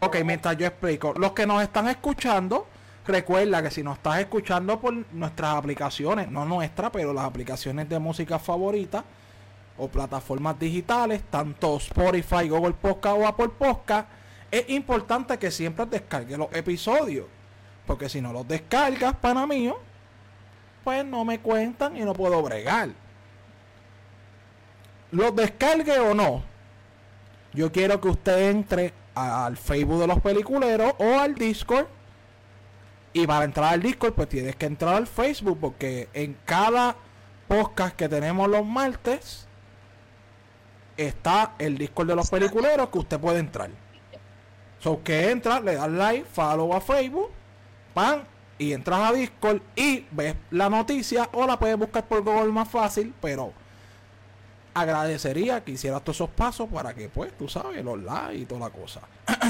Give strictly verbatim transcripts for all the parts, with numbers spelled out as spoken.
Ok, mientras yo explico. Los que nos están escuchando, recuerda que si nos estás escuchando por nuestras aplicaciones, no nuestras, pero las aplicaciones de música favoritas o plataformas digitales, tanto Spotify, Google Podcast o Apple Podcast, es importante que siempre descargues los episodios. Porque si no los descargas, pana mío, pues no me cuentan y no puedo bregar. Los descargue o no, yo quiero que usted entre al Facebook de los peliculeros o al Discord. Y para entrar al Discord, pues tienes que entrar al Facebook, porque en cada podcast que tenemos los martes está el Discord de los peliculeros que usted puede entrar. So que entra, le das like, follow a Facebook, pan, y entras a Discord y ves la noticia, o la puedes buscar por Google más fácil, pero agradecería que hicieras todos esos pasos para que, pues, tú sabes, los likes y toda la cosa.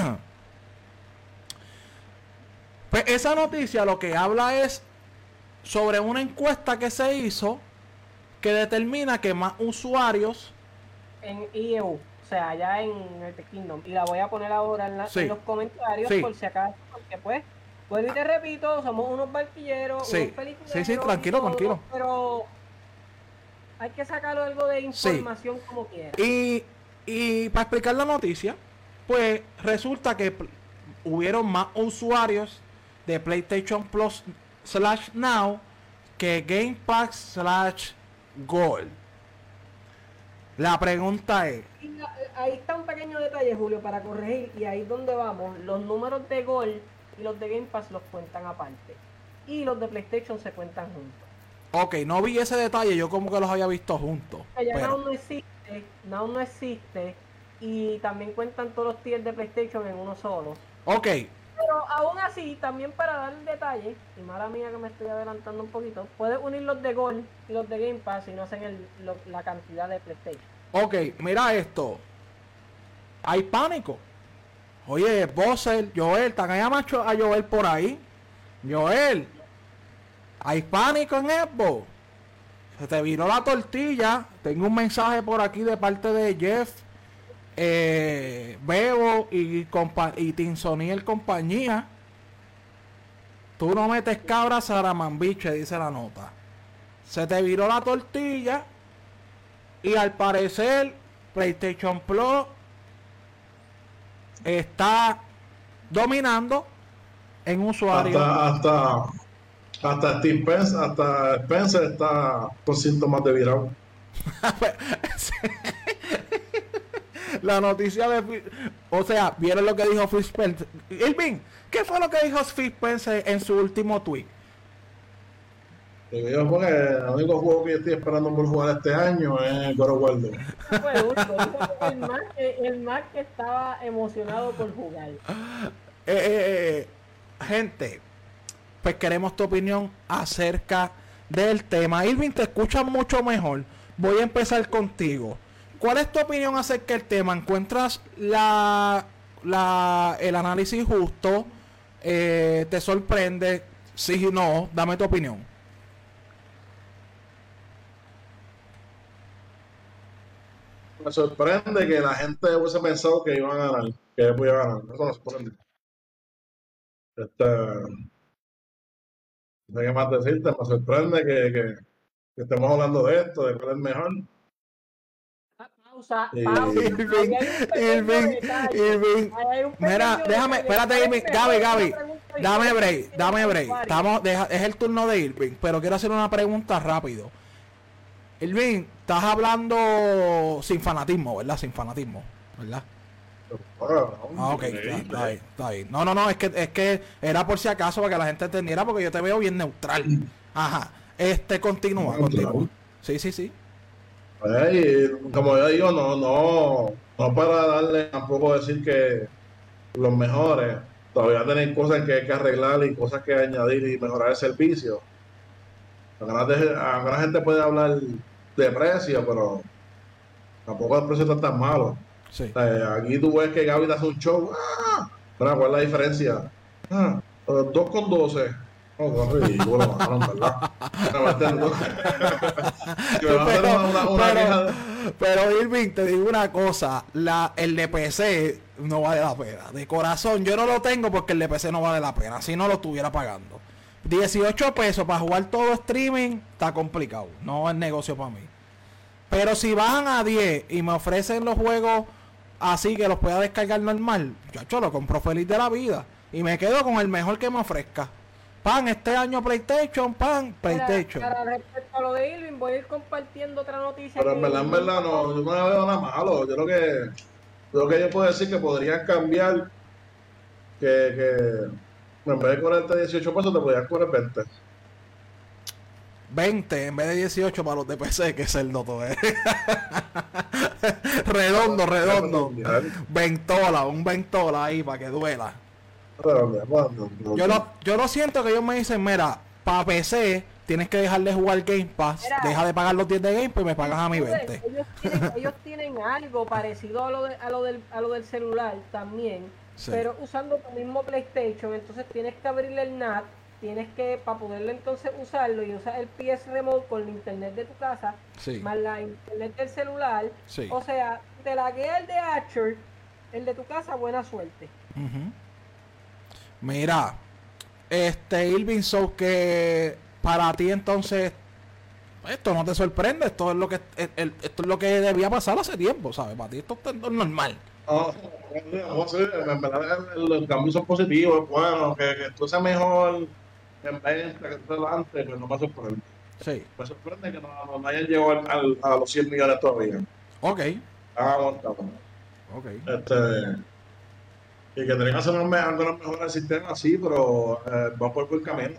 Pues esa noticia lo que habla es sobre una encuesta que se hizo que determina que más usuarios en E U, o sea, allá en el Kingdom, y la voy a poner ahora en, la, sí. en los comentarios, sí. por si acaso, porque pues, vuelvo y te repito, somos unos barquilleros, sí. unos peliculeros, sí, sí, tranquilo, todo, tranquilo, pero hay que sacarlo algo de información sí. como quiera. Y, y para explicar la noticia, pues resulta que hubieron más usuarios de PlayStation Plus slash Now que Game Pass slash Gold. La pregunta es, ahí está un pequeño detalle, Julio, para corregir, y ahí es donde vamos. Los números de Gold y los de Game Pass los cuentan aparte, y los de PlayStation se cuentan juntos. Ok, no vi ese detalle, yo como que los había visto juntos. Ya pero... Now no existe, Now no existe, y también cuentan todos los tiers de PlayStation en uno solo. Ok. Pero aún así, también para dar el detalle, y mala mía que me estoy adelantando un poquito, puedes unir los de Gold y los de Game Pass y no hacen el, lo, la cantidad de PlayStation. Ok, mira esto. Hay pánico. Oye, Bowser, Joel, están allá macho a Joel por ahí. Joel, hay pánico en Xbox. Se te viró la tortilla. Tengo un mensaje por aquí de parte de Jeff. Eh, Bebo y, compa y Tinsoniel compañía. Tú no metes cabra, Saramambiche, dice la nota. Se te viró la tortilla. Y al parecer PlayStation Plus está dominando en usuarios. Hasta, hasta, hasta Steve Spencer, hasta Spencer está con síntomas de virado. La noticia de... O sea, ¿vieron lo que dijo Phil Spencer? Irving, ¿qué fue lo que dijo Phil Spencer en su último tweet? Yo porque el único juego que yo estoy esperando por jugar este año es God of War dos. El Mac, el Mac que estaba emocionado por jugar. Eh, eh, eh, gente, pues queremos tu opinión acerca del tema. Irving, te escuchas mucho mejor. Voy a empezar contigo. ¿Cuál es tu opinión acerca del tema? ¿Encuentras la, la el análisis justo? Eh, ¿Te sorprende? Sí o no, dame tu opinión. Me sorprende que la gente hubiese pensado que iban a ganar, que ellos podían ganar. Eso me sorprende. Este, no sé qué más decirte. Me sorprende que, que, que estemos hablando de esto, de cuál es mejor. Pausa, pausa. Irving, Irving, Irving. Mira, déjame, espérate, Irving. Gaby, Gaby, dame break, dame break. Estamos, deja, es el turno de Irving, pero quiero hacer una pregunta rápido. Irving, estás hablando sin fanatismo, ¿verdad? Sin fanatismo, ¿verdad? Ah, ok, está, está bien, está bien. No, no, no, es que, es que era por si acaso para que la gente entendiera, porque yo te veo bien neutral. Ajá, este, continúa, continúa. Sí, sí, sí. Y como yo digo, no, no, no para darle tampoco decir que los mejores, todavía tienen cosas que hay que arreglar y cosas que añadir y mejorar el servicio. Alguna gente puede hablar de precio, pero tampoco el precio está tan malo. Sí. O sea, aquí tú ves que Gaby te hace un show. ¡Ah! ¿Cuál es la diferencia? Ah, dos con doce. Oh, qué ridículo, ¿verdad? pero, pero, pero Irving, te digo una cosa, la, el de P C no vale la pena. De corazón, yo no lo tengo porque el de P C no vale la pena. Si no lo estuviera pagando. dieciocho pesos para jugar todo streaming está complicado. No es negocio para mí. Pero si bajan a diez y me ofrecen los juegos así que los pueda descargar normal, yo lo compro feliz de la vida. Y me quedo con el mejor que me ofrezca. Pan, este año PlayStation, pan, PlayStation. Para, para respecto a lo de Irving, voy a ir compartiendo otra noticia. Pero en verdad, en verdad, no, yo no veo nada malo. Yo creo que, yo creo que yo puedo decir que podrían cambiar, que, que en vez de cobrarte dieciocho pesos, te podrían cobrar veinte. veinte en vez de dieciocho para los de P C, que es el doto. ¿eh? redondo, redondo. Ventola, un ventola ahí para que duela. Yo lo, yo lo siento que ellos me dicen, mira, para P C tienes que dejar de jugar Game Pass, mira, deja de pagar los diez de Game Pass y me pagas a mi veinte. Ellos tienen, ellos tienen algo parecido a lo, de, a, lo del, a lo del celular también, sí. Pero usando tu mismo PlayStation, entonces tienes que abrirle el N A T, tienes que, para poderle entonces usarlo y usar el P S Remote con la internet de tu casa, sí. Más la internet del celular, sí. O sea, te laguea el de Archer, el de tu casa, buena suerte. Uh-huh. Mira, este Irving, so que para ti entonces esto no te sorprende, esto es lo que el, el, esto es lo que debía pasar hace tiempo, ¿sabes? Para ti esto es normal. No, no sé, en verdad los cambios son positivos, bueno, que, que esto sea mejor en venta, que esto adelante, pues no me sorprende. Sí. Me sorprende que no, no hayan llegado al, al, a los cien millones todavía. Ok. Ah, aguantado. Ok. Este... Y que tienen que hacer unos mejores mejor el sistema, sí, pero eh, va por buen camino.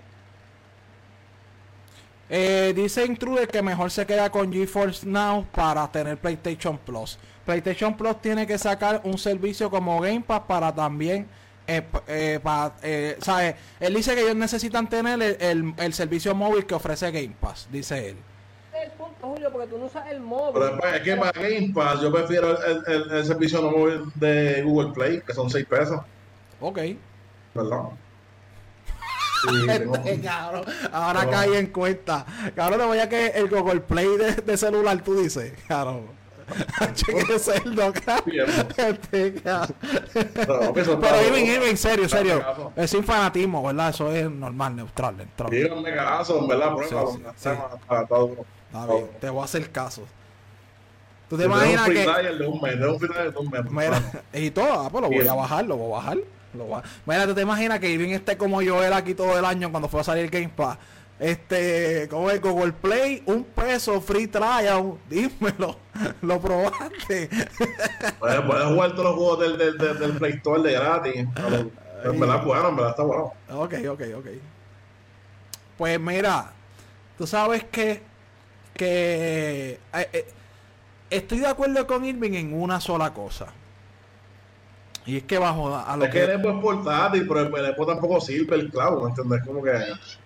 Eh, dice Intruder que mejor se queda con GeForce Now para tener PlayStation Plus. PlayStation Plus tiene que sacar un servicio como Game Pass para también, eh, eh, para, eh, ¿sabes? Él dice que ellos necesitan tener el, el, el servicio móvil que ofrece Game Pass, dice él. El punto, Julio, porque tú no usas el móvil. Pero es que para Game Pass yo prefiero el, el, el servicio no móvil de Google Play, que son seis pesos. Ok. ¿Verdad? Sí, este, cabrón, ahora no. Caí en cuenta. Cabrón, te voy a que el Google Play de, de celular, tú dices. Cabrón. Cheque cerdo, cabrón. Este, cabrón. No, pero Irving, Irving, serio, serio. Es sin fanatismo, ¿verdad? Eso es normal, neutral, neutral. Díganme caso, ¿verdad? Prueba. Sí, sí, sí. Está bien, te voy a hacer caso. ¿Tú te imaginas que... De un mes, de un final de un mes. Mira, y todo, ah, pues lo voy a bajar, lo voy a bajar. Lo voy a... Mira, ¿tú te imaginas que Irving esté como yo era aquí todo el año cuando fue a salir el Game Pass? Este, como el Google Play, un peso, free trial, dímelo, lo probaste. Puedes, puedes jugar todos los juegos del, del, del, del Play Store de gratis. En verdad, bueno, en verdad está bueno. Ok, ok, ok. Pues mira, tú sabes que, que eh, eh, estoy de acuerdo con Irving en una sola cosa. Y es que bajo a lo es que... que el Epo es portátil, pero el Epo tampoco sirve el cloud, ¿me entiendes? Como que...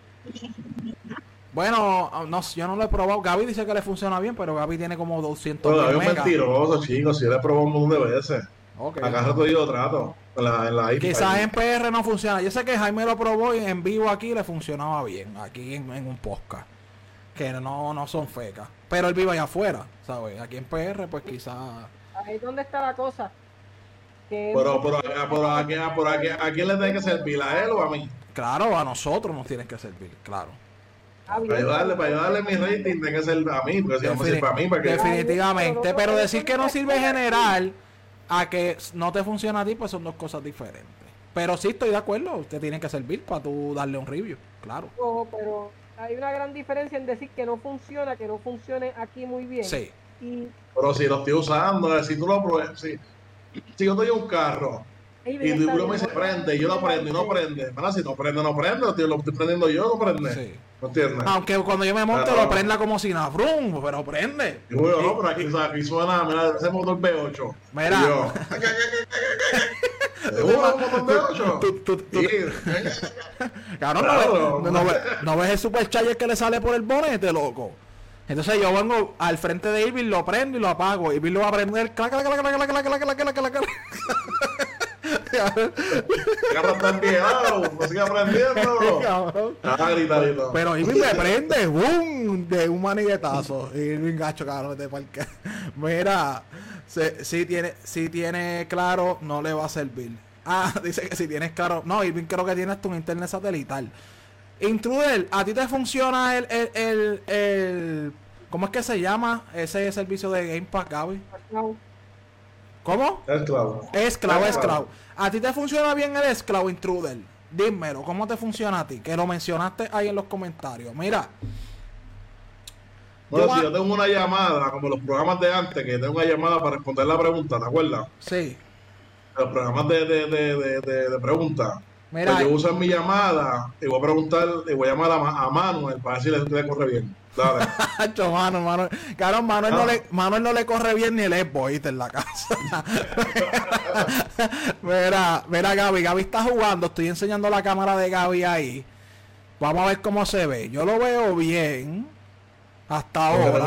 Bueno, no, yo no lo he probado. Gaby dice que le funciona bien, pero Gaby tiene como doscientos megas. Gaby es mentiroso, chicos. Si yo le he probado un montón de veces. Okay. Acá rato yo trato. En la, en la Quizás en P R no funciona. Yo sé que Jaime lo probó y en vivo aquí le funcionaba bien. Aquí en, en un podcast. Que no, no son fecas. Pero él vive allá afuera, ¿sabes? Aquí en P R, pues quizás... Ahí es donde está la cosa. Que pero, pero, pero, pero ¿a, quién, a, a, quién, ¿a quién le tiene que servir? ¿A él o a mí? Claro, a nosotros nos tienen que servir, claro. Para ayudarle, para ayudarle mi rating tiene que ser a mí, porque si no me sirve a mí, ¿para qué? Definitivamente, pero decir que no sirve general a que no te funciona a ti, pues son dos cosas diferentes. Pero sí estoy de acuerdo, usted tiene que servir para tú darle un review, claro. No, pero hay una gran diferencia en decir que no funciona, que no funcione aquí muy bien. Sí. Y... Pero si lo estoy usando, si tú lo pruebas, si, si yo doy un carro y tú me dices prende, y yo lo prendo y no prende. Bueno, si no prende, no prende, tío, lo estoy prendiendo yo, no prende. Sí. ¿No entiendes? Aunque cuando yo me monte pero, lo prenda como si nada, brum, pero prende. Y bueno, no, pero aquí, o sea, aquí suena, mira, ese motor V ocho. Mira. Y yo, ¿Seguro motor V ocho? Tú, tú, tú, Cabrón, no, no, no, no ves el supercharger que le sale por el bonete, loco. Entonces yo vengo al frente de Irving, lo prendo y lo apago. Irving lo va a prender. Clac, clac, clac, clac, clac, clac, clac, clac, clac. carro está enviado, no sigue aprendiendo. Ah, gritarito. Pero Irving me prende, boom, de un maniguetazo. Irving gacho, cabrón, de parque. Mira, si, si tiene, si tiene claro, no le va a servir. Ah, dice que si tienes claro. No, Irving creo que tienes tu internet satelital. Intruder, ¿a ti te funciona el, el, el, el ¿cómo es que se llama ese servicio de Game Pass, Gaby? ¿Cómo? Esclavo. Esclavo, esclavo. ¿A ti te funciona bien el esclavo, Intruder? Dímelo, ¿cómo te funciona a ti? Que lo mencionaste ahí en los comentarios. Mira. Bueno, yo si va... yo tengo una llamada, como los programas de antes, que tengo una llamada para responder la pregunta, ¿te acuerdas? Sí. Los programas de, de, de, de, de, de preguntas. Mira, pues yo uso en mi llamada y voy a preguntar, y voy a llamar a, a Manuel para decirle si usted le corre bien. Dale. Manuel, Manuel. Claro, Manuel, ah. no le, Manuel no le corre bien ni el Xbox, ¿viste? En la casa. mira, mira, Gaby, Gaby está jugando. Estoy enseñando la cámara de Gaby ahí. Vamos a ver cómo se ve. Yo lo veo bien. Hasta ahora.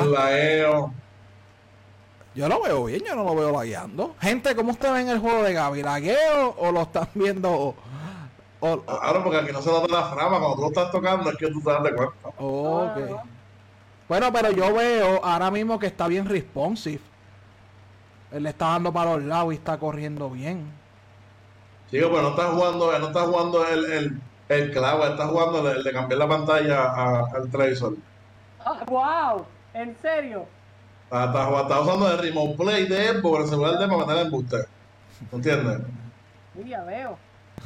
Yo lo veo bien, yo no lo veo lagueando. Gente, ¿cómo usted ve en el juego de Gaby? ¿Lagueo o lo están viendo? O, o, claro, porque aquí no se nota la frama. Cuando tú lo estás tocando es que tú te das de cuenta. Ok. Bueno, pero yo veo ahora mismo que está bien responsive. Él le está dando para los lados y está corriendo bien. Sí, pero no está jugando, él no está jugando el, el, el clavo, él está jugando el, el de cambiar la pantalla a, al televisor. Oh, wow, ¿en serio? Está, está, está usando el remote play de él por el celular de él para meter el embuste. ¿Entiendes? Sí, ya veo.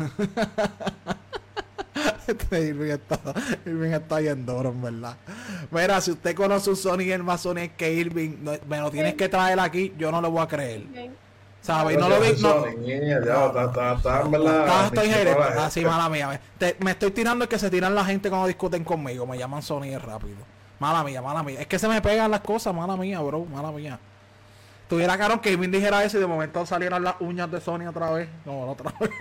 Este Irving está, Irving está yendo duro, en verdad. Mira, si usted conoce un Sony y el más Sony que Irving, no, me lo tienes que traer aquí, yo no le voy a creer. ¿Sabes? No lo vi. No, estoy gerente. Así, mala mía. Te, me estoy tirando el que se tiran la gente cuando discuten conmigo. Me llaman Sony rápido. Mala mía, mala mía. Es que se me pegan las cosas, mala mía, bro. Mala mía. Tuviera caro que Irving dijera eso y de momento salieran las uñas de Sony otra vez. No, otra vez.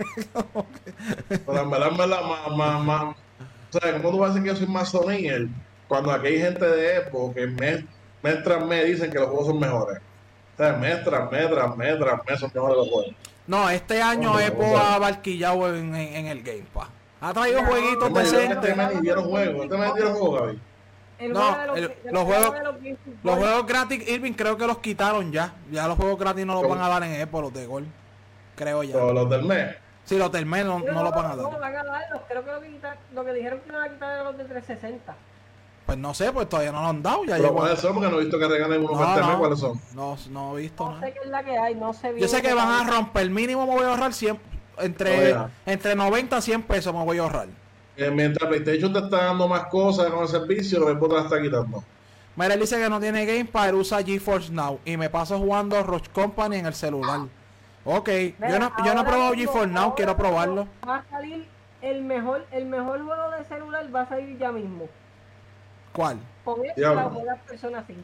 Pero en verdad, en verdad, más, más, más. O sea, ¿cómo tú vas a decir que yo soy más Sony? Cuando aquí hay gente de Xbox que mes, mes tras mes dicen que los juegos son mejores. O sea, mes tras mes, tras mes, tras mes son mejores los juegos. No, este año no, Xbox ha barquillado en, en, en el Game Pass. Ha traído no, jueguitos decentes. Este mes ni dieron juegos. Este mes dieron juegos, Gaby. El no, juego el, los, los juegos de los, los juegos gratis, Irving, creo que los quitaron ya. Ya los juegos gratis no los van a dar en Xbox, los de Gol. Creo ya. ¿Los, los del mes? Sí, los del mes no, no, no los van a dar. No, van a darlos. Creo que lo que, quitar, lo que dijeron que iban a quitar era los de trescientos sesenta. Pues no sé, pues todavía no lo han dado. Ya ¿Pero cuáles son? Porque no he visto que regalen uno no, para este no, mes. ¿Cuáles son? No, no he visto No nada. sé qué es la que hay, no sé bien. Yo sé que van a romper. El mínimo me voy a ahorrar cien, entre, oh, entre noventa a cien pesos me voy a ahorrar. Eh, mientras PlayStation te está dando más cosas con el servicio, el Xbox te la está quitando. Mira, él dice que no tiene Game Pass, usa GeForce Now y me paso jugando Roach Company en el celular. Ok, Mira, yo no, yo no he probado GeForce Now, quiero probarlo. Va a salir el mejor, el mejor juego de celular, va a salir ya mismo. ¿Cuál? Con esto la juega Persona cinco.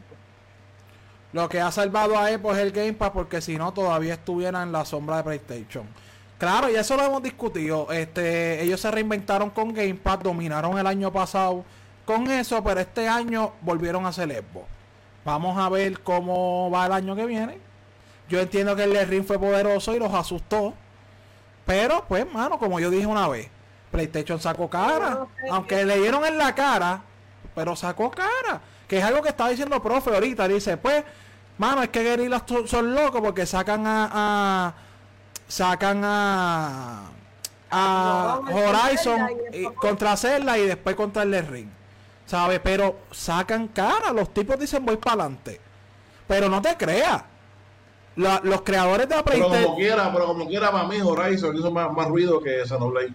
Lo que ha salvado a Xbox es el Game Pass, porque si no todavía estuviera en la sombra de PlayStation. Claro, y eso lo hemos discutido. Este, ellos se reinventaron con Game Pass, dominaron el año pasado con eso, pero este año volvieron a hacer Xbox. Vamos a ver cómo va el año que viene. Yo entiendo que el Ring fue poderoso y los asustó. Pero, pues, mano, como yo dije una vez, PlayStation sacó cara. Aunque le dieron en la cara, pero sacó cara. Que es algo que estaba diciendo profe ahorita. Dice, pues, mano, es que Guerrillas son locos porque sacan a... a sacan a... a Horizon y, contra Zelda y después contra el Ring. ¿Sabes? Pero sacan cara. Los tipos dicen voy para adelante. Pero no te creas. La, los creadores de la PlayStation. Pero como quiera, pero como quiera para mí Horizon hizo más, más ruido que Xenoblade.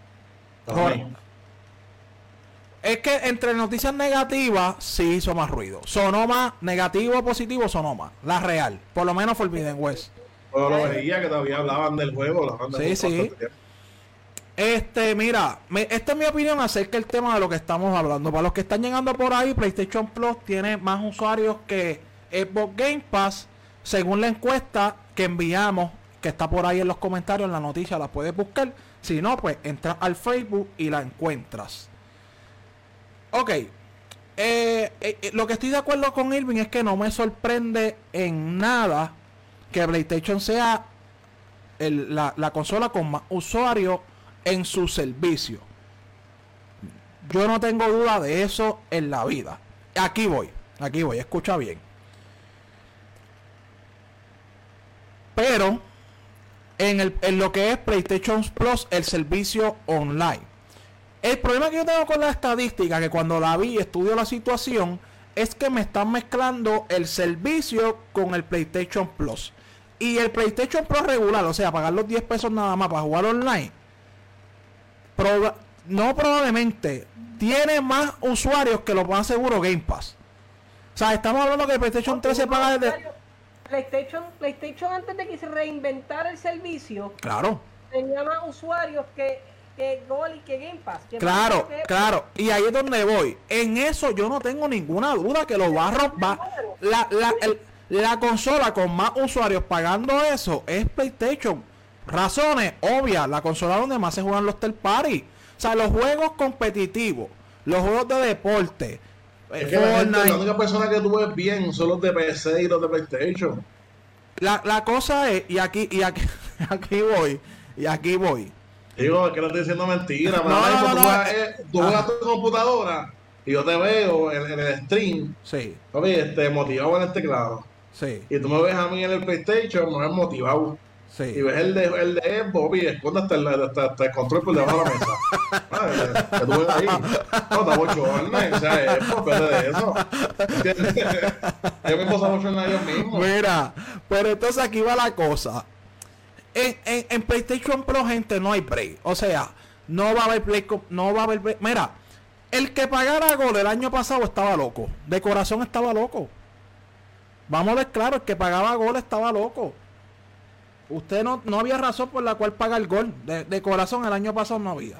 Es que entre noticias negativas sí hizo más ruido. Sonó más negativo o positivo, sonó más. La real. Por lo menos Forbidden West. Pero lo veía que todavía hablaban del juego. Hablaban del sí, juego sí. Este, mira, me, esta es mi opinión acerca del tema de lo que estamos hablando. Para los que están llegando por ahí, PlayStation Plus tiene más usuarios que Xbox Game Pass, según la encuesta que enviamos, que está por ahí en los comentarios, en la noticia, la puedes buscar. Si no, pues entra al Facebook y la encuentras. Ok. Eh, eh, lo que estoy de acuerdo con Irving es que no me sorprende en nada que PlayStation sea el, la, la consola con más usuarios en su servicio. Yo no tengo duda de eso en la vida. Aquí voy, aquí voy, escucha bien. Pero en, el, en lo que es PlayStation Plus, el servicio online. El problema que yo tengo con la estadística, que cuando la vi y estudio la situación, es que me están mezclando el servicio con el PlayStation Plus. Y el PlayStation Plus regular, o sea, pagar los diez pesos nada más para jugar online, proba no probablemente, tiene más usuarios que lo más seguro Game Pass. O sea, estamos hablando que el PlayStation tres se paga desde... PlayStation, PlayStation antes de que se reinventara el servicio, claro, tenía más usuarios que, que Gold y que Game Pass. Que claro, que... claro. Y ahí es donde voy. En eso yo no tengo ninguna duda que los barros va... La, la, el, la consola con más usuarios pagando eso es PlayStation. Razones obvias, la consola donde más se juegan los third party. O sea, los juegos competitivos, los juegos de deporte. Es que la, gente, la única persona que tú ves bien son los de P C y los de PlayStation. La, la cosa es, y aquí, y aquí, aquí voy, y aquí voy. Digo, es que no estoy diciendo mentira. No, no, no, tú no, juegas, eh, tú juegas tu computadora y yo te veo en, en el stream. Sí. Papi, este, motivado en el teclado. Sí. Y tú me ves a mí en el PlayStation, me ves motivado. Sí. Y ves el de, el de Xbox y esconde hasta el, hasta, hasta el control por debajo de la mesa. Ay, que tú ves ahí. No, está bochorna. O sea, es por de eso. ¿Entiendes? Yo mismo se bochorna ellos mismos. Mira, pero entonces aquí va la cosa. En, en, en PlayStation Pro, gente, no hay break. O sea, no va a haber Play, no va a haber break. Mira, el que pagara Gol el año pasado estaba loco. De corazón estaba loco. Vamos a ver claro, el que pagaba Gol estaba loco. Usted no, no había razón por la cual paga el Gol. De, de corazón el año pasado no había.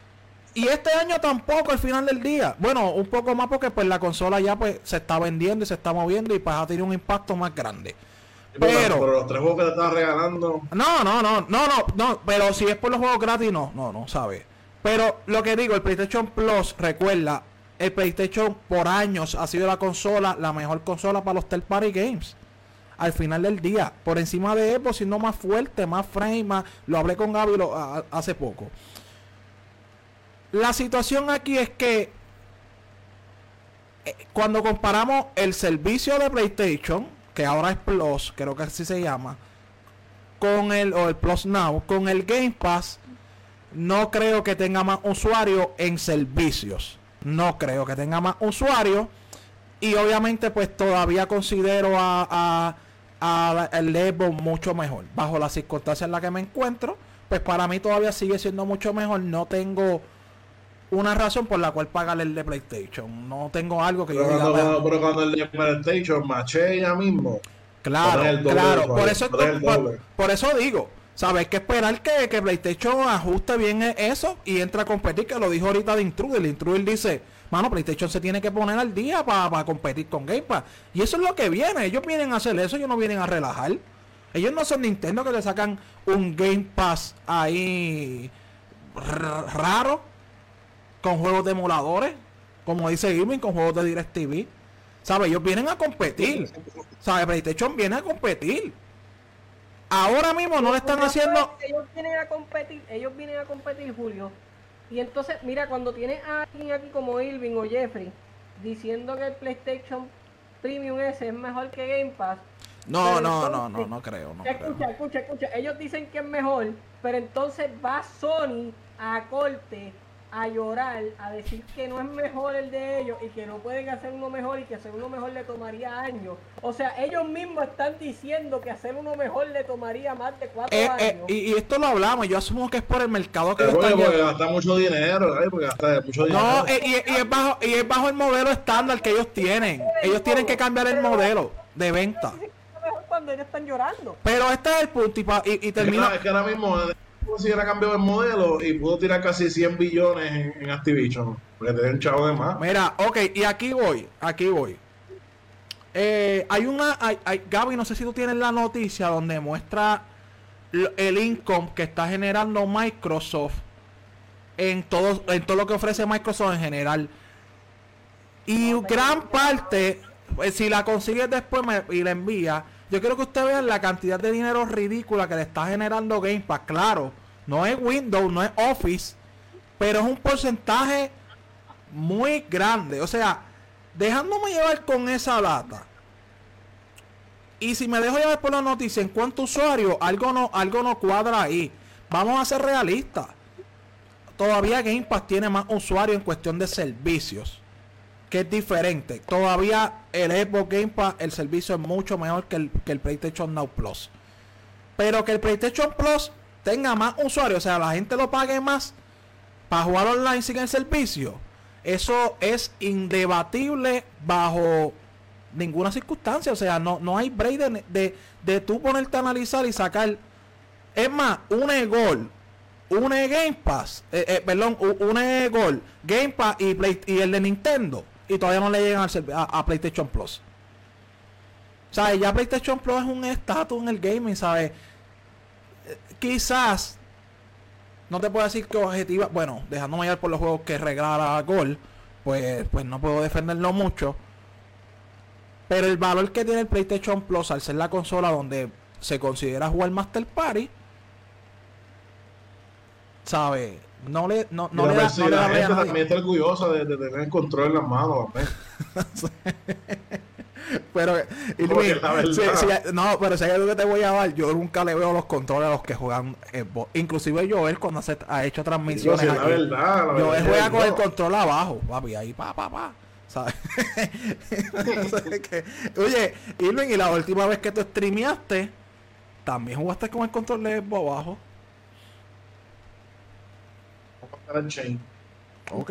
Y este año tampoco al final del día. Bueno, un poco más porque pues la consola ya pues se está vendiendo y se está moviendo y pues ha tenido un impacto más grande. Pero, pero los tres juegos que te estás regalando. No, no, no, no, no, no. Pero si es por los juegos gratis, no, no, no, ¿sabes? Pero lo que digo, el PlayStation Plus, recuerda, el PlayStation por años ha sido la consola, la mejor consola para los third party games. Al final del día, por encima de Xbox, siendo más fuerte, más frame, más, lo hablé con Gaby lo, a, hace poco. La situación aquí es que eh, cuando comparamos el servicio de PlayStation, que ahora es Plus, creo que así se llama, con el, o el Plus Now, con el Game Pass, no creo que tenga más usuarios en servicios. No creo que tenga más usuarios. Y obviamente pues todavía considero a, a, a el Xbox mucho mejor. Bajo las circunstancias en las que me encuentro, pues para mí todavía sigue siendo mucho mejor. No tengo una razón por la cual pagar el de PlayStation. No tengo algo que pero yo cuando, diga. Cuando, pero cuando el de PlayStation maché ya mismo. Claro, claro. Por eso, por, por, por eso digo, ¿sabes? Hay que esperar que, que PlayStation ajuste bien eso y entre a competir, que lo dijo ahorita de Intruder. El Intruder dice, mano, PlayStation se tiene que poner al día para pa competir con Game Pass. Y eso es lo que viene. Ellos vienen a hacer eso, ellos no vienen a relajar. Ellos no son Nintendo que le sacan un Game Pass ahí raro, con juegos de emuladores, como dice Irving, con juegos de DirecTV. ¿Sabes? Ellos vienen a competir. ¿Sabes? PlayStation viene a competir. Ahora mismo no le están haciendo... Ellos vienen a competir, ellos vienen a competir, Julio. Y entonces, mira, cuando tienes a alguien aquí como Irving o Jeffrey diciendo que el PlayStation Premium ese es mejor que Game Pass. No, no, entonces, no, no, no creo. No escucha, creo. escucha, escucha. Ellos dicen que es mejor, pero entonces va Sony a corte a llorar, a decir que no es mejor el de ellos y que no pueden hacer uno mejor y que hacer uno mejor le tomaría años. O sea, ellos mismos están diciendo que hacer uno mejor le tomaría más de cuatro eh, años. Eh, y, y esto lo hablamos, yo asumo que es por el mercado que porque, están porque gasta mucho dinero, ¿eh? Porque gasta mucho dinero. No, eh, y, y, es bajo, y es bajo el modelo estándar que ellos tienen. Ellos tienen que cambiar el modelo de venta. Cuando ellos están llorando. Pero este es el punto y, pa, y, y termina... Es que ahora mismo si hubiera cambiado el modelo y pudo tirar casi cien billones en, en Activision, porque tenía un chavo de más. Mira, ok, y aquí voy, aquí voy. Eh, hay una, hay, hay, Gaby, no sé si tú tienes la noticia donde muestra el income que está generando Microsoft en todo, en todo lo que ofrece Microsoft en general. Y gran parte, pues, si la consigues después me, y la envía, yo quiero que ustedes vean la cantidad de dinero ridícula que le está generando Game Pass. Claro, no es Windows, no es Office, pero es un porcentaje muy grande. O sea, dejándome llevar con esa data, y si me dejo llevar por la noticia en cuanto a usuarios, algo no, algo no cuadra ahí. Vamos a ser realistas. Todavía Game Pass tiene más usuarios en cuestión de servicios, que es diferente. Todavía el Xbox Game Pass, el servicio es mucho mejor que el, que el PlayStation Now Plus. Pero que el PlayStation Plus tenga más usuarios, o sea, la gente lo pague más para jugar online sin el servicio, eso es indebatible bajo ninguna circunstancia. O sea, no, no hay break de, de, de tú ponerte a analizar y sacar. Es más, un gol, un Game Pass, eh, eh, perdón, un gol, Game Pass y, Play, y el de Nintendo, y todavía no le llegan al, a, a PlayStation Plus. O sea, ya PlayStation Plus es un estatus en el gaming, ¿sabes? Eh, quizás, no te puedo decir que objetiva, bueno, dejándome llevar por los juegos que regala Gol, pues, pues no puedo defenderlo mucho. Pero el valor que tiene el PlayStation Plus al ser la consola donde se considera jugar Master Party, ¿sabes? No le, no, no le da, si no le la da gente a nadie. también está orgullosa de, de tener el control en las manos. Pero, Irving, si, si, no, pero si hay algo que te voy a dar, yo nunca le veo los controles a los que juegan Xbox. Inclusive Joel, cuando hace, ha hecho transmisiones sí, aquí, la verdad, la Joel verdad, juega con no. el control abajo, papi, ahí pa, pa, pa, ¿sabes? que, oye, Irving, y la última vez que tú streameaste, también jugaste con el control de Xbox abajo. Ok.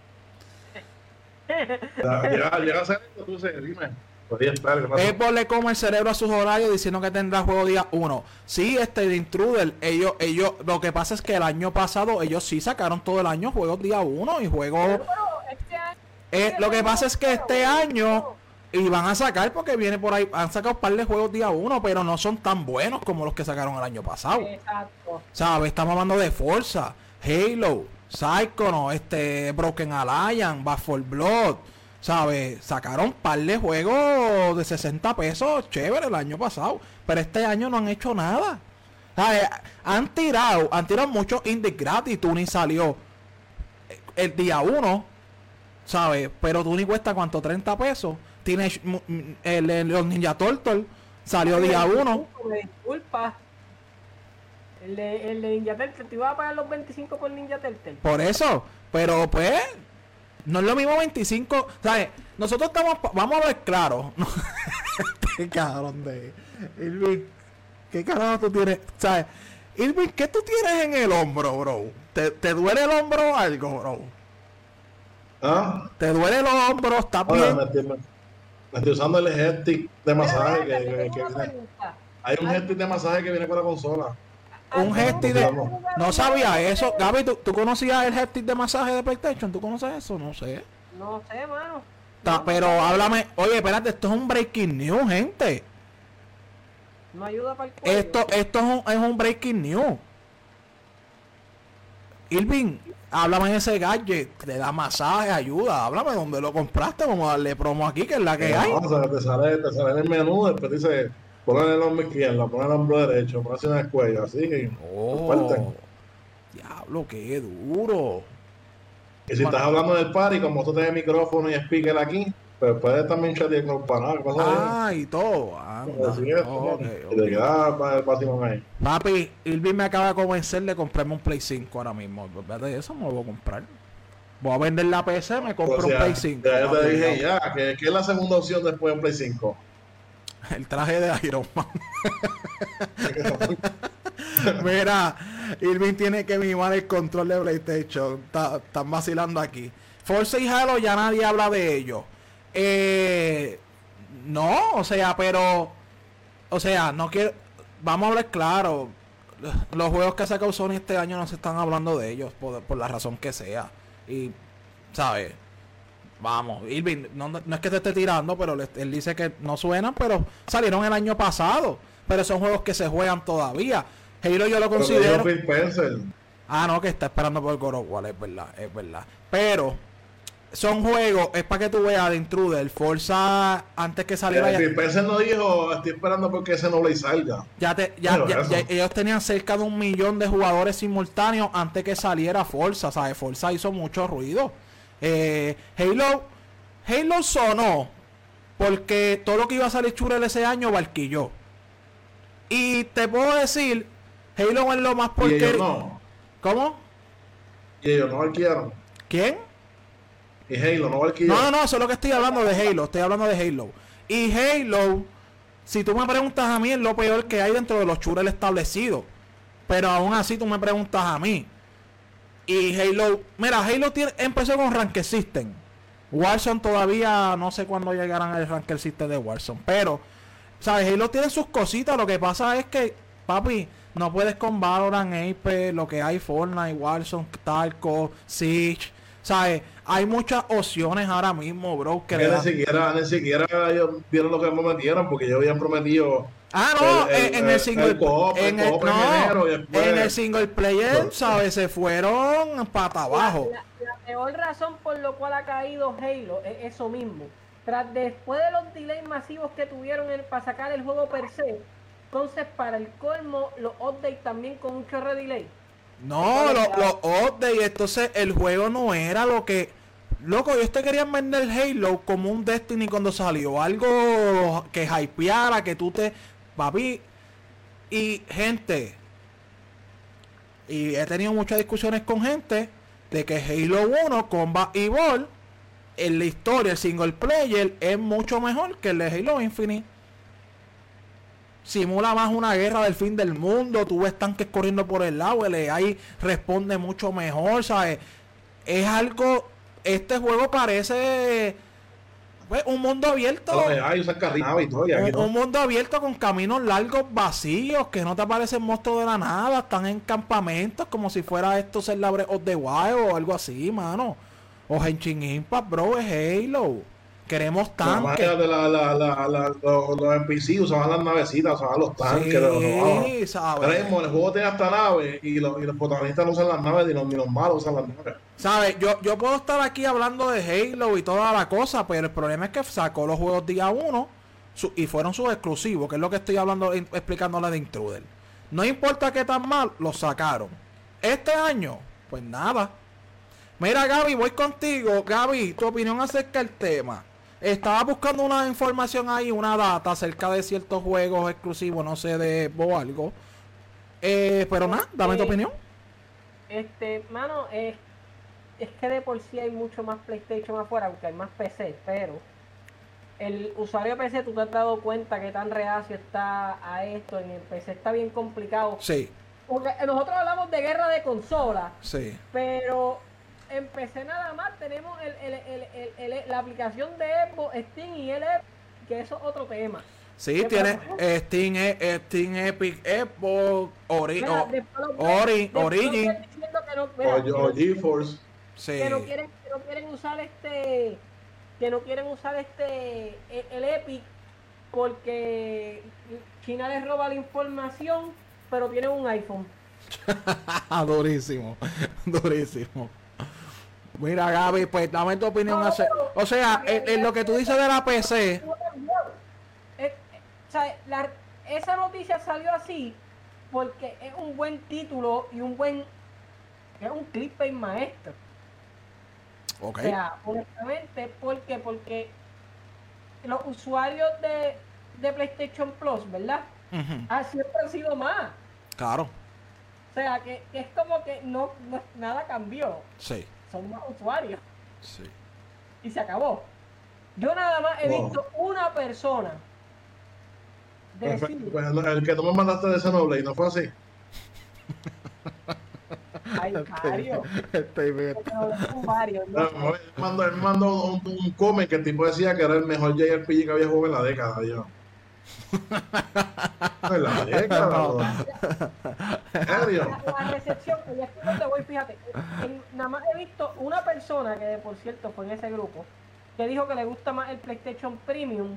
Llega, llega a ser esto, tú sé, dime. Podría estar, ¿qué pasa? Xbox le come el cerebro a sus horarios diciendo que tendrá juego día uno. Sí, este de Intruder, ellos, ellos, lo que pasa es que el año pasado ellos sí sacaron todo el año juegos día uno y juegos. Este año, Eh, lo que pasa es que este año y van a sacar, porque viene por ahí, han sacado un par de juegos día uno, pero no son tan buenos como los que sacaron el año pasado. Exacto. ¿Sabes? Estamos hablando de Forza, Halo, Psychonauts, este, Broken Alliance, Back four Blood, ¿sabes? Sacaron un par de juegos de sesenta pesos, chévere, el año pasado, pero este año no han hecho nada. ¿Sabes? Han tirado, han tirado muchos indies gratis. Tuni salió el día uno, ¿sabes? Pero Tuni cuesta ¿cuánto? treinta pesos. Tiene el, el, los Ninja Turtles, salió día uno. Me disculpa. El de, el de Ninja Turtle, te iba a pagar los veinticinco por Ninja Turtle. Por eso, pero pues, no es lo mismo veinticinco, ¿sabes? Nosotros estamos, vamos a ver claro. Qué cabrón de Irving, qué carajo tú tienes, ¿sabes? Irving, ¿qué tú tienes en el hombro, bro? ¿Te, te duele el hombro o algo, bro? ¿Ah? ¿Te duele el hombro? ¿Estás Ahora bien? me estoy, me, me estoy usando el headstick de masaje que, Pero, que, espérate, que tengo una viene. pregunta. Hay un headstick de masaje que viene con la consola. Un ¿Alguno headstick de... Vamos. No sabía eso. Gaby, ¿tú, ¿tú conocías el headstick de masaje de PlayStation? ¿Tú conoces eso? No sé. No sé, mano. Ta- No, pero no, háblame... Oye, espérate, esto es un breaking news, gente. No ayuda para el cuello. Esto, esto es, un, es un breaking news. Irving, háblame de ese gadget, te da masaje, ayuda, háblame dónde lo compraste, vamos a darle promo aquí, que es la que hay. No, o sea, te sale, te sale en el menú, después dice, ponen el hombro izquierdo, ponen el hombro derecho, ponen en el cuello, así que Oh, fuerte. diablo, qué duro. Y si estás hablando del party, como tú tienes micrófono y speaker aquí, pues puedes también chatear con el panal, ¿qué pasa ahí? Ah, y todo. Anda. Así es, Ok, y te ok. queda para el pasimón ahí. Papi, Irving me acaba de convencer de comprarme un Play cinco ahora mismo. Fíjate de eso, me lo voy a comprar. Voy a vender la P C, me compro O sea, un Play cinco. ya yo te papi, dije ya. ya, que, que es la segunda opción después de un Play cinco. El traje de Iron Man. Mira, Irving tiene que mimar el control de PlayStation. Está- Están vacilando aquí. Forza y Halo ya nadie habla de ellos. Eh, no, o sea, pero... O sea, no quiero... Vamos a hablar claro. Los juegos que ha sacado Sony este año no se están hablando de ellos, por, por la razón que sea. Y, ¿sabes? Vamos, Irving, no, no es que te esté tirando, pero le- él dice que no suenan, pero salieron el año pasado. Pero son juegos que se juegan todavía. Halo yo lo Pero considero... Phil Spencer. Ah, no, que está esperando por el God of War, es verdad, es verdad. Pero, son juegos, es para que tú veas de Intruder, Forza antes que saliera Eh, ya, Spencer no dijo, estoy esperando porque ese Xenoblade salga. ya, te, ya, Pero ya- eso. ya- ellos tenían cerca de un millón de jugadores simultáneos antes que saliera Forza, ¿sabes? Forza hizo mucho ruido. Eh, Halo, Halo sonó porque todo lo que iba a salir Churel ese año barquilló. Y te puedo decir, Halo es lo más Y ellos porquería. no. ¿Cómo? Y ellos no alquilaron. ¿Quién? Y Halo no No, alquilaron. no, no, eso es lo que estoy hablando de Halo. Estoy hablando de Halo. Y Halo, si tú me preguntas a mí, es lo peor que hay dentro de los shooters establecidos. Pero aún así tú me preguntas a mí. Y Halo, mira, Halo tiene, empezó con Ranked System. Warzone todavía no sé cuándo llegarán al Ranked System de Warzone. Pero, ¿sabes? Halo tiene sus cositas. Lo que pasa es que, papi, no puedes con Valorant, Apex, lo que hay, Fortnite, Warzone, Tarkov, Siege. ¿Sabes? Hay muchas opciones ahora mismo, bro. Que Que le ni dan- siquiera, ni siquiera ellos vieron lo que prometieron, porque ellos habían prometido Ah, no, el- en, el- en el single el co-op, en el el, co-op no, en enero y después- en el single player, ¿sabes? Se fueron pata abajo. La, la- la peor razón por lo cual ha caído Halo es eso mismo. Tras después de los delays masivos que tuvieron en- para sacar el juego per se, entonces para el colmo, los updates también con un chorro de delay. No, los lo updates, entonces el juego no era lo que... Loco, ellos te querían vender Halo como un Destiny cuando salió. Algo que hypeara, que tú te... Papi, y gente... Y he tenido muchas discusiones con gente de que Halo uno, Combat Evolved, en la historia, el single player, es mucho mejor que el de Halo Infinite. Simula más una guerra del fin del mundo. Tú ves tanques corriendo por el lado. El A I responde mucho mejor, ¿sabes? Es algo... Este juego parece... pues, un mundo abierto. Los A I usan carril y todo, y aquí Un, no. un mundo abierto con caminos largos vacíos, que no te aparecen monstruos de la nada, están en campamentos como si fuera esto ser la Breath of the Wild o algo así, mano. O Genshin Impact, bro, es Halo. Queremos La magia tanques. de la, la, la, la- los, los N P C usaban las navecitas, usaban los tanques, los robaban. Sí, Ahora ¿sabes? mismo el juego tiene hasta naves y los, y los protagonistas no usan las naves ni los, ni los malos usan las naves. ¿Sabes? Yo, yo puedo estar aquí hablando de Halo y toda la cosa, pero el problema es que sacó los juegos día uno su- y fueron sus exclusivos, que es lo que estoy hablando, in- explicándole de Intruder. No importa qué tan mal, los sacaron. Este año, pues nada. Mira, Gaby, voy contigo. Gaby, tu opinión acerca del tema. Estaba buscando una información ahí, una data acerca de ciertos juegos exclusivos, no sé, de o algo. Eh, pero nada, dame tu Eh, opinión. Este, mano, es, es que de por sí hay mucho más PlayStation afuera, aunque hay más P C, pero el usuario P C, tú te has dado cuenta que tan reacio está a esto, en el P C está bien complicado. Sí, Porque nosotros hablamos de guerra de consolas, sí. pero en P C nada más tenemos el, el, el, el- el- la aplicación de Xbox, Steam y el Epic, que eso es otro tema. Sí, ¿Qué tiene pasó? eh, Steam, eh, Steam Epic, Xbox, Ori, Mira, o- después los- Ori- después los Origin. ven diciendo que no- mira, que O, no- o GeForce. sí. que no quieren que no quieren usar este que no quieren usar este el, el Epic porque China les roba la información, pero tienen un iPhone. Durísimo, durísimo. Mira, Gaby, pues dame tu opinión. No, acer- pero- o sea, en, en lo que tú dices de la P C, No cambió. Eh, eh, o sea, la- esa noticia salió así porque es un buen título y un buen es un clickbait maestro. ok, O sea, honestamente, ¿por qué? Porque los usuarios de, de PlayStation Plus, ¿verdad? ujú, Ah, siempre han sido más. claro, O sea, que, que es como que no, no- nada cambió. sí, Son más usuarios. sí. Y se acabó. Yo nada más he Wow. visto una persona Pues, decir, pues, el que tú me mandaste de Xenoblade, ¿no fue así? ay, Mario, Estoy bien. porque no son varios, No, ¿no? Él mandó, él mandó un, un cómic que el tipo decía que era el mejor J R P G que había jugado en la década. Yo. En la década. No. ¿En serio? La, la recepción, y aquí es donde voy, fíjate, en- nada más he visto una persona que por cierto fue en ese grupo, que dijo que le gusta más el PlayStation Premium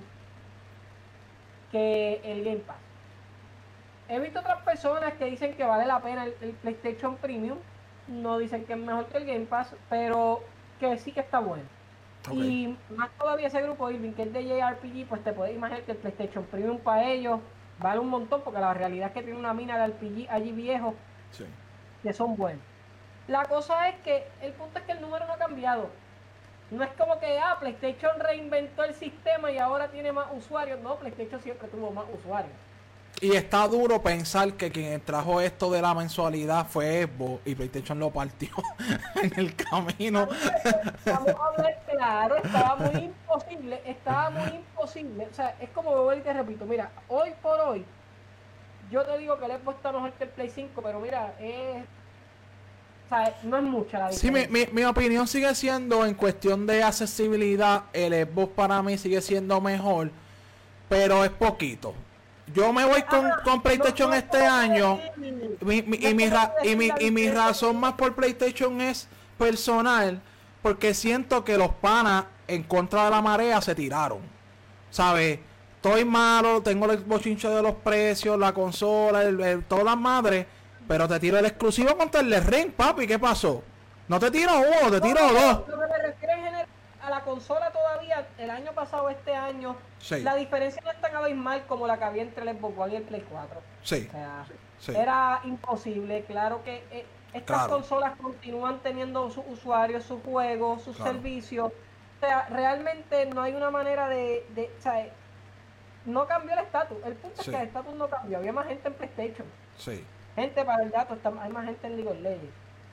que el Game Pass. He visto otras personas que dicen que vale la pena el, el PlayStation Premium, no dicen que es mejor que el Game Pass, pero que sí que está bueno. Okay. Y más todavía ese grupo Irving, que es de J R P G, pues te puedes imaginar que el PlayStation Premium para ellos vale un montón, porque la realidad es que tiene una mina de R P G allí viejos sí. que son buenos. La cosa es que el punto es que el número no ha cambiado. No es como que ah, PlayStation reinventó el sistema y ahora tiene más usuarios. No, PlayStation siempre tuvo más usuarios. Y está duro pensar que quien trajo esto de la mensualidad fue Xbox y PlayStation lo partió en el camino. Vamos a hablar claro, estaba muy imposible, estaba muy imposible. O sea, es como volver y te repito, mira, hoy por hoy, yo te digo que el Xbox está mejor que el Play cinco, pero mira, es... O sea, no es mucha la diferencia. Sí, mi, mi, mi opinión sigue siendo, en cuestión de accesibilidad, el Xbox para mí sigue siendo mejor, pero es poquito. Yo me voy con, ah, con PlayStation no, no, este no, año mi, mi, y, mi ra, y, mi, y mi razón más por PlayStation es personal, porque siento que los panas en contra de la marea se tiraron, ¿sabes? Estoy malo, tengo el bochincho de los precios, la consola, el, el, todas las madres, pero te tiro el exclusivo contra el Ring, papi, ¿qué pasó? No te tiro uno, te tiro dos. Lo que me refiero a la consola todavía, el año pasado, este año, sí. la diferencia no es tan abismal como la que había entre el Xbox One y el Play cuatro. Sí. O sea, sí. era imposible. Claro que eh, estas claro. consolas continúan teniendo sus usuarios, sus juegos, sus claro. servicios. O sea, realmente no hay una manera de... de o sea, no cambió el estatus. El punto sí. es que el estatus no cambió. Había más gente en PlayStation. Sí. Gente para el dato, está, hay más gente en League of Legends.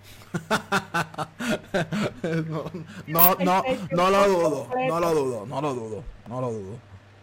no, no, no, no lo dudo, no lo dudo, no lo dudo, no lo dudo.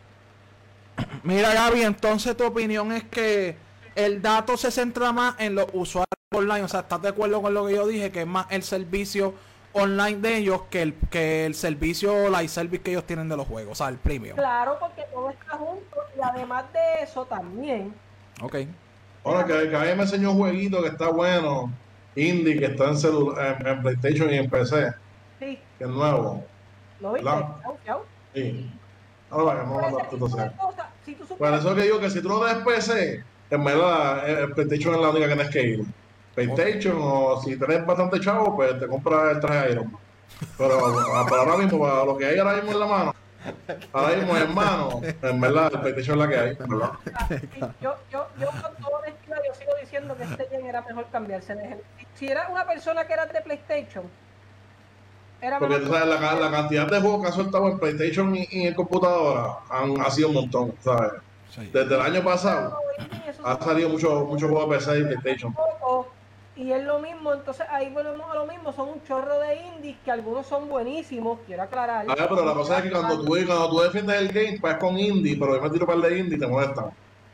Mira, Gaby, entonces tu opinión es que el dato se centra más en los usuarios online, o sea, ¿estás de acuerdo con lo que yo dije? Que es más el servicio online de ellos que el que el servicio live service que ellos tienen de los juegos, o sea, el premium. Claro, porque todo está junto y además de eso también. Ok. Ahora que, que ahí me enseñó un jueguito que está bueno. Indie que está en, celular, en, en PlayStation y en P C. Sí. Que es nuevo. ¿Lo viste? Chau, chau. Sí. Ahora vamos a hablar de cosa, si tú Por eso que digo que si tú no tienes P C, en verdad, el PlayStation es la única que tienes que ir. PlayStation, okay. o si tenés bastante chavo, pues te compras el traje Iron Man. Pero para ahora mismo, para lo que hay ahora mismo en la mano, ahora mismo en mano, en verdad, el PlayStation es la que hay, ¿verdad? Yo, yo, yo con todo honestidad, yo sigo diciendo que este gen era mejor cambiarse de gen. Si era una persona que era de PlayStation, era porque tú sabes, la, la cantidad de juegos que ha soltado en PlayStation y, y en computadora han, ha sido un montón, ¿sabes? Sí. Desde el año pasado ha salido mucho, mucho juegos de P C y PlayStation. Y es lo mismo, entonces ahí volvemos a lo mismo, son un chorro de indies que algunos son buenísimos, quiero aclarar. A ver, pero la cosa es que cuando tú, cuando tú defiendes el game, pues con indie, pero yo me tiro un par de indie y te molestan.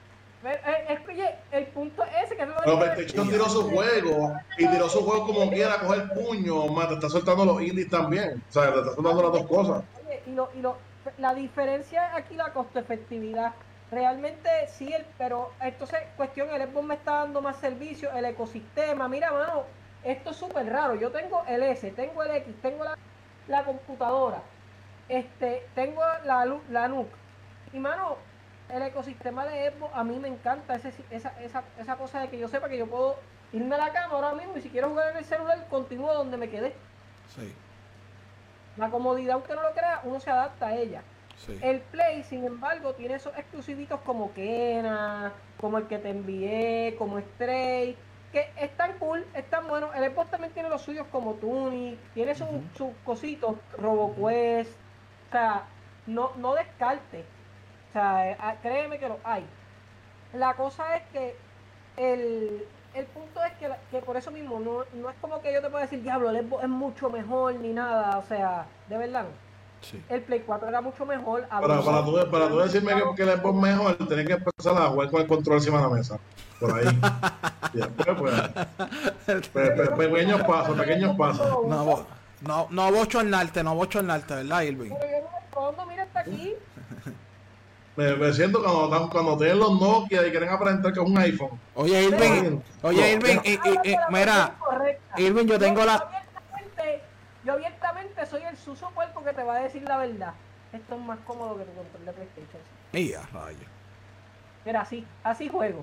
Es que oye, el punto es ese que no pero PlayStation tiró su juego y tiró su juego como quiera a coger puño, más te está soltando los indies también, o sea, te está soltando las dos cosas. Oye, y, lo, y lo, la diferencia aquí, la costo efectividad. Realmente sí, el, pero entonces cuestión, el Xbox me está dando más servicios, el ecosistema, mira mano, esto es súper raro, yo tengo el S, tengo el X, tengo la, la computadora, este, tengo la, la N U C, y mano, el ecosistema de Xbox a mí me encanta, ese, esa, esa, esa cosa de que yo sepa que yo puedo irme a la cama ahora mismo y si quiero jugar en el celular, continúo donde me quedé. Sí. La comodidad, aunque no lo crea, uno se adapta a ella. Sí. El Play, sin embargo, tiene esos exclusivitos como Kena, como el que te envié, como Stray, que están cool, están buenos. El Xbox también tiene los suyos como Tunic, tiene sus uh-huh. sus cositos, RoboQuest, o sea, no, no descarte, o sea, créeme que lo hay. La cosa es que el, el punto es que, que por eso mismo, no, no es como que yo te pueda decir, diablo, el Xbox es mucho mejor ni nada, o sea, de verdad no. Sí. El Play cuatro era mucho mejor. Para, para, tú, para tú decirme que, que el Xbox es mejor, tenés que empezar a jugar con el control encima de la mesa. Por ahí. Y después, pues, pe, pe, pequeños pasos, pequeños pasos. No, no, no bochornarte, no bochornarte, ¿verdad, Irving? Pero yo no respondo, mira, está aquí. Me, me siento cuando, cuando tienen los Nokia y quieren aparentar que es un iPhone. Oye, Irving, oye, Irving, y, y, y, mira, Irving, yo tengo la... Yo abiertamente soy el suso cuerpo que te va a decir la verdad. Esto es más cómodo que tu control de PlayStation. Y a rayo. Mira, así, así juego.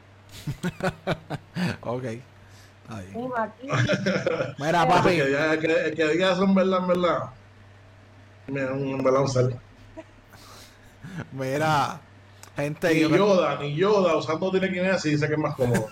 Ok. Ahí. Aquí. Mira, papi. Que, que, que diga eso en verdad, en verdad. un balance. Mira, gente. Ni Yoda, ni Yoda usando telequinesis dice que es más cómodo.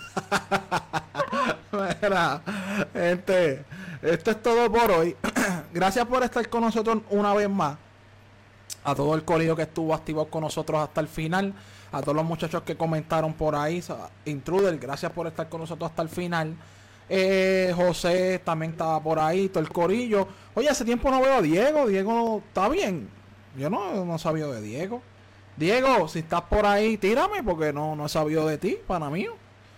Mira, gente, esto es todo por hoy. Gracias por estar con nosotros una vez más. A todo el colegio que estuvo activo con nosotros hasta el final. A todos los muchachos que comentaron por ahí. Intruder, gracias por estar con nosotros hasta el final. Eh, José también estaba por ahí, todo el corillo. Oye, hace tiempo no veo a Diego. Diego está bien. Yo no, no sabía de Diego. Diego, si estás por ahí, tírame porque no, no he sabido de ti, pana mío.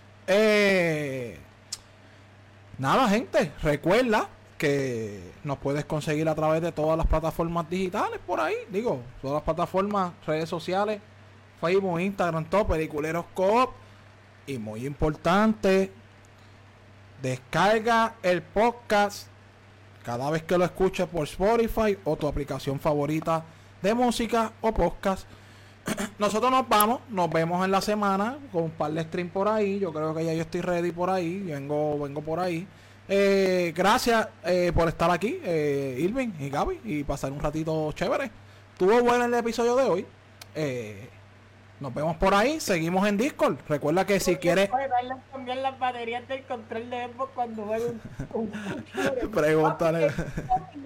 Eh, nada, gente, recuerda que nos puedes conseguir a través de todas las plataformas digitales por ahí. Digo, todas las plataformas, redes sociales, Facebook, Instagram, todo, Peliculeros Coop. Y muy importante, descarga el podcast cada vez que lo escuches por Spotify o tu aplicación favorita de música o podcast. Nosotros nos vamos, nos vemos en la semana con un par de stream por ahí. Yo creo que ya yo estoy ready por ahí, vengo, vengo por ahí. Eh, gracias eh, por estar aquí, eh, Irving y Gaby, y pasar un ratito chévere. Estuvo bueno el episodio de hoy. Eh, nos vemos por ahí, seguimos en Discord. Recuerda que si quieres cambiar las baterías del control de Xbox cuando juegue un, un, un pregúntale. Así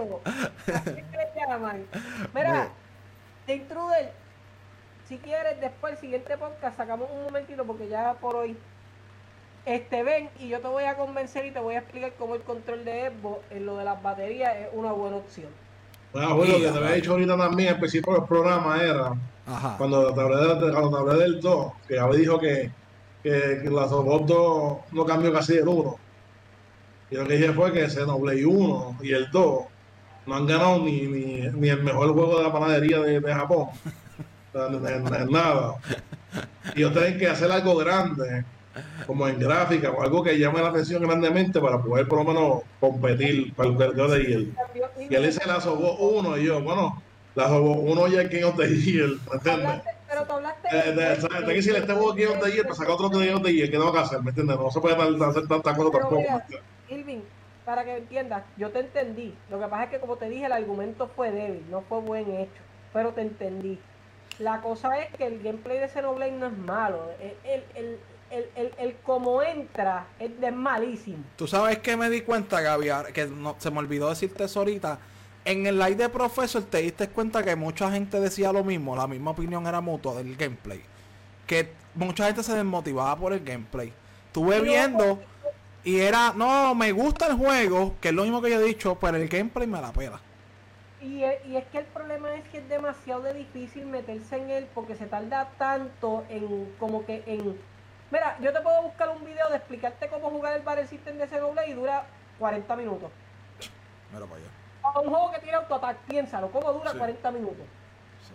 que le llaman. Mira, de Intruder, si quieres después el siguiente podcast sacamos un momentito porque ya por hoy este ven y yo te voy a convencer y te voy a explicar cómo el control de Xbox en lo de las baterías es una buena opción. Bueno, bueno, lo que te había dicho ahorita también al principio del programa era Ajá. Cuando te hablé, de, cuando te hablé del dos, que Gaby dijo que, que, que la Xbox dos no cambió casi del uno. Y lo que dije fue que Xenoblade uno y el dos no han ganado ni, ni, ni el mejor juego de la panadería de, de Japón. En, en, en nada. Y ellos tienen que hacer algo grande, como en gráfica, o algo que llame la atención grandemente para poder por lo menos competir para el cargador de él. Y él dice la Xbox uno y yo, bueno, la Xbox uno ya es King of the Year, ¿me entiendes? Pero tú hablaste Eh, de, de, de que decirle, este juego King of the Year, para sacar otro King of the Year, ¿qué tengo que hacer? ¿Me entiendes? No se puede hacer tantas cosas tampoco. Mira, Irving, para que entiendas, yo te entendí. Lo que pasa es que, como te dije, el argumento fue débil, no fue buen hecho, pero te entendí. La cosa es que el gameplay de Xenoblade no es malo. El, el, el, el, el, el como entra es, es malísimo. Tú sabes que me di cuenta, Gaby, que no, se me olvidó decirte eso ahorita. En el live de Professor te diste cuenta que mucha gente decía lo mismo, la misma opinión era mutua del gameplay. Que mucha gente se desmotivaba por el gameplay. Estuve viendo y era, no, me gusta el juego, que es lo mismo que yo he dicho, pero el gameplay me la pela. Y es, y es que el problema es que es demasiado de difícil meterse en él porque se tarda tanto en como que en... Mira, yo te puedo buscar un video de explicarte cómo jugar el Battle System de Xenoblade y dura cuarenta minutos. Mira para allá. A un juego que tiene autoataque, piénsalo, ¿cómo dura sí. cuarenta minutos? Sí.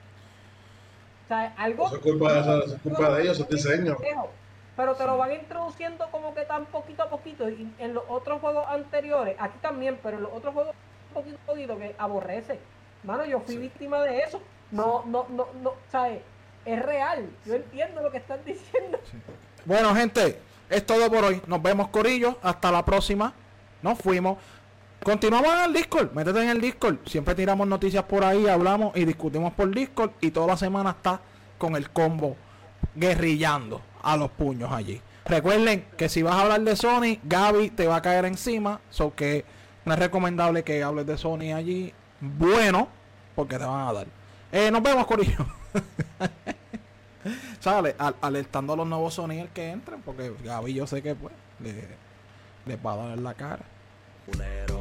O sea, algo... Eso es culpa de, eso, es culpa de ellos, es diseño. Pero te lo van introduciendo como que tan poquito a poquito. Y en los otros juegos anteriores, aquí también, pero en los otros juegos poquito a poquito que aborrece. Mano, yo fui sí. víctima de eso. No, no, no, no, ¿sabes? Es real. Yo entiendo lo que están diciendo. Sí. Bueno, gente, es todo por hoy. Nos vemos, corillo. Hasta la próxima. Nos fuimos. Continuamos en el Discord. Métete en el Discord. Siempre tiramos noticias por ahí, hablamos y discutimos por Discord. Y toda la semana está con el combo guerrillando a los puños allí. Recuerden que si vas a hablar de Sony, Gaby te va a caer encima. So que no es recomendable que hables de Sony allí. Bueno, porque te van a dar. Eh, nos vemos, corillo. Sale, al, alertando a los nuevos Sony que entren. Porque Gaby yo sé que pues le, le va a dar en la cara. Culero.